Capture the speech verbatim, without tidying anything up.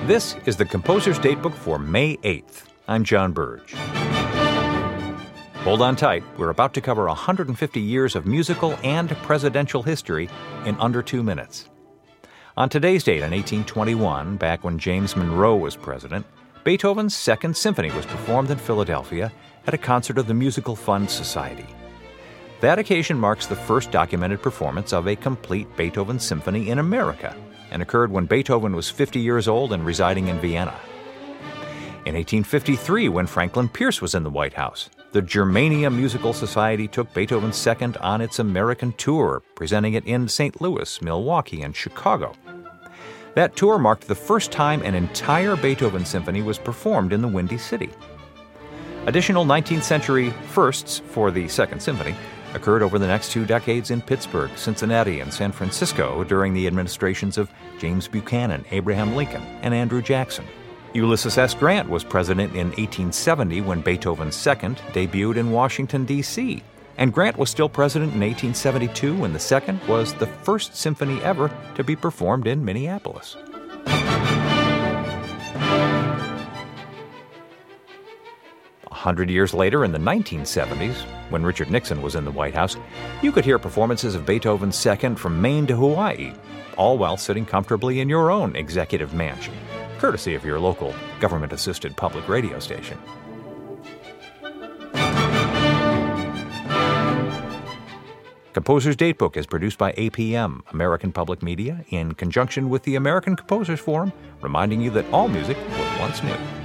This is the Composer's Datebook for May eighth. I'm John Burge. Hold on tight. We're about to cover one hundred fifty years of musical and presidential history in under two minutes. On today's date, in eighteen twenty-one, back when James Monroe was president, Beethoven's Second Symphony was performed in Philadelphia at a concert of the Musical Fund Society. That occasion marks the first documented performance of a complete Beethoven symphony in America, and occurred when Beethoven was fifty years old and residing in Vienna. In eighteen fifty-three, when Franklin Pierce was in the White House, the Germania Musical Society took Beethoven's Second on its American tour, presenting it in Saint Louis, Milwaukee, and Chicago. That tour marked the first time an entire Beethoven symphony was performed in the Windy City. Additional nineteenth century firsts for the Second Symphony occurred over the next two decades in Pittsburgh, Cincinnati, and San Francisco during the administrations of James Buchanan, Abraham Lincoln, and Andrew Jackson. Ulysses S. Grant was president in eighteen seventy when Beethoven's Second debuted in Washington, D C, and Grant was still president in eighteen seventy-two when the Second was the first symphony ever to be performed in Minneapolis. A hundred years later, in the nineteen seventies, when Richard Nixon was in the White House, you could hear performances of Beethoven's Second from Maine to Hawaii, all while sitting comfortably in your own executive mansion, courtesy of your local government-assisted public radio station. Composer's Datebook is produced by A P M, American Public Media, in conjunction with the American Composers Forum, reminding you that all music was once new.